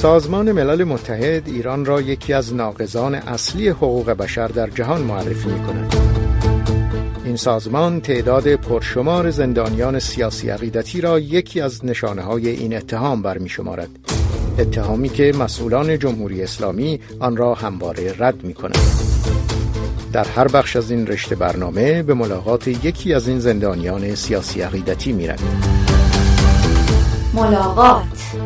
سازمان ملل متحد ایران را یکی از ناقضان اصلی حقوق بشر در جهان معرفی می‌کند. این سازمان تعداد پرشمار زندانیان سیاسی عقیدتی را یکی از نشانه‌های این اتهام برمی‌شمارد. اتهامی که مسئولان جمهوری اسلامی آن را همواره رد می‌کنند. در هر بخش از این رشته برنامه به ملاقات یکی از این زندانیان سیاسی عقیدتی می‌رویم. ملاقات.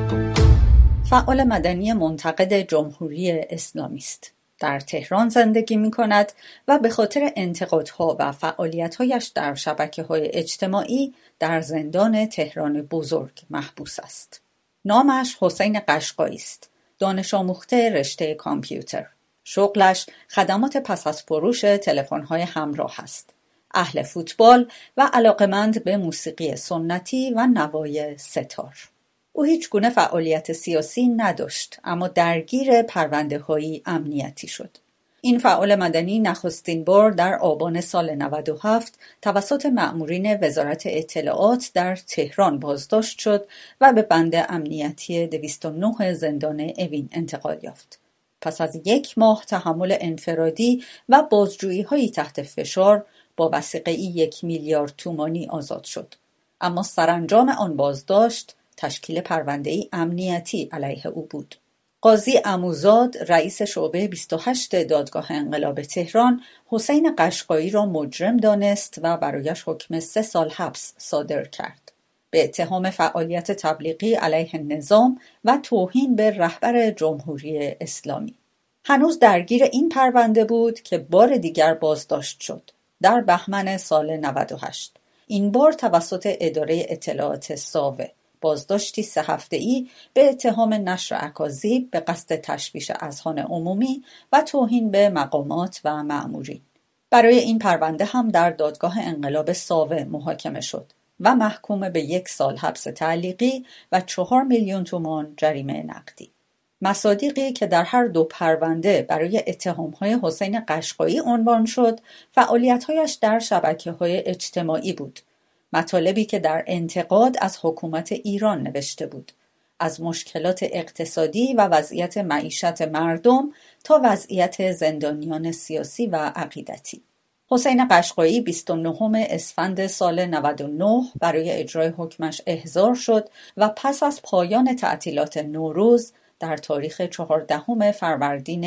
فعال مدنی منتقد جمهوری اسلامی است. در تهران زندگی می‌کند و به خاطر انتقادها و فعالیت‌هایش در شبکه‌های اجتماعی در زندان تهران بزرگ محبوس است. نامش حسین قشقایی است. دانش آموخته رشته کامپیوتر. شغلش خدمات پس از فروش تلفن‌های همراه است. اهل فوتبال و علاقه‌مند به موسیقی سنتی و نوای ستار. او هیچ گونه فعالیت سیاسی نداشت، اما درگیر پرونده‌های امنیتی شد. این فعال مدنی نخستین بار در آبان سال 97 توسط مأمورین وزارت اطلاعات در تهران بازداشت شد و به بند امنیتی 209 زندان اوین انتقال یافت. پس از 1 ماه تحمل انفرادی و بازجویی‌های تحت فشار با وثیقه‌ای 1 میلیارد تومانی آزاد شد. اما سرانجام آن بازداشت تشکیل پرونده‌ای امنیتی علیه او بود. قاضی عموزاد رئیس شعبه 28 دادگاه انقلاب تهران حسین قشقایی را مجرم دانست و برایش حکم 3 سال حبس صادر کرد. به اتهام فعالیت تبلیغی علیه نظام و توهین به رهبر جمهوری اسلامی. هنوز درگیر این پرونده بود که بار دیگر بازداشت شد. در بهمن سال 98. این بار توسط اداره اطلاعات ساوه. بازداشتی 3 هفته‌ای به اتهام نشر اکاذیب به قصد تشویش اذهان عمومی و توهین به مقامات و مأمورین. برای این پرونده هم در دادگاه انقلاب ساوه محاکمه شد و محکوم به 1 سال حبس تعلیقی و 4 میلیون تومان جریمه نقدی. مصادیقی که در هر 2 پرونده برای اتهام‌های حسین قشقایی عنوان شد، فعالیت‌هایش در شبکه‌های اجتماعی بود. مطالبی که در انتقاد از حکومت ایران نوشته بود، از مشکلات اقتصادی و وضعیت معیشت مردم تا وضعیت زندانیان سیاسی و عقیدتی. حسین قشقایی 29 اسفند سال 99 برای اجرای حکمش احضار شد و پس از پایان تعطیلات نوروز در تاریخ 14 فروردین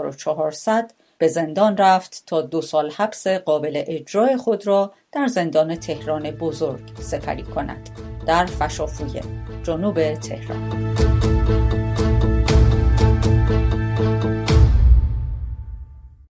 1400 به زندان رفت تا 2 سال حبس قابل اجرای خود را در زندان تهران بزرگ سپری کند، در فشافویه، جنوب تهران.